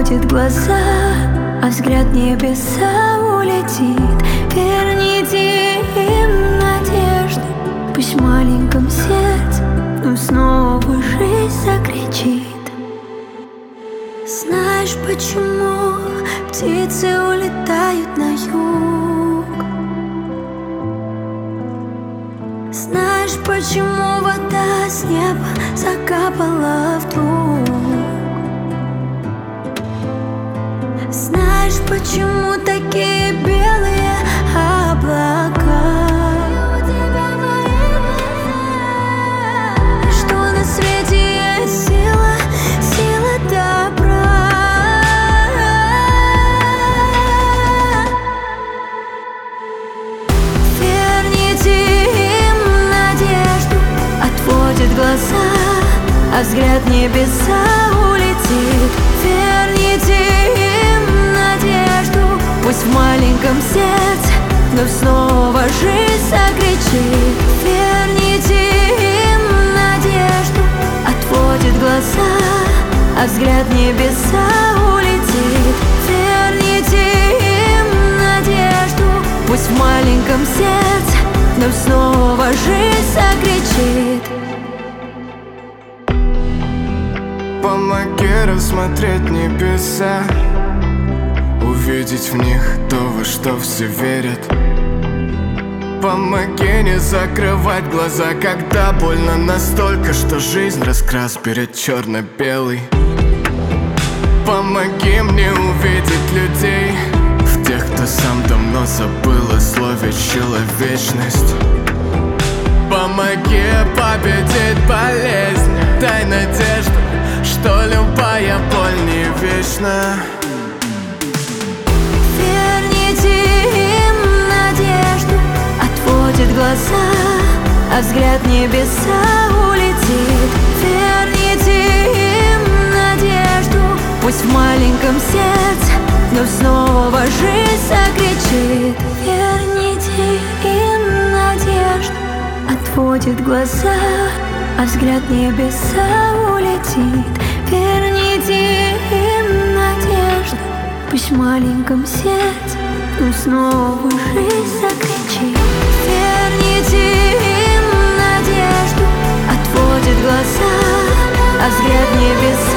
отводит глаза, а взгляд небеса улетит. Верните им надежду, пусть в маленьком сердце, но снова жизнь закричит. Знаешь, почему птицы улетают на юг? Знаешь, почему вода с неба закапала вдруг? Знаешь, почему такие белые облака? Что на свете есть сила, сила добра. Верните им надежду, отводит глаза, а взгляд небеса улетит. Верните им надежду, пусть в маленьком сердце, но снова жизнь закричит. Верните им надежду, отводит глаза, а взгляд небеса улетит. Верните им надежду, пусть в маленьком сердце, но снова жизнь закричит. Помоги рассмотреть небеса, увидеть в них то, во что все верят. Помоги не закрывать глаза, когда больно настолько, что жизнь раскрас перед черно-белой. Помоги мне увидеть людей, в тех, кто сам давно забыл о слове человечность. Помоги победить болезнь, дай надежду, что любая боль не вечна. Верните им надежду, отводит глаза, а взгляд небеса улетит. Верните им надежду, пусть в маленьком сердце, но снова жизнь закричит. Верните им надежду, отводит глаза, а взгляд небеса улетит. Верните им надежду, пусть в маленьком сердце, но снова жизнь закричит. Верните им надежду, отводит глаза, а взгляд небеса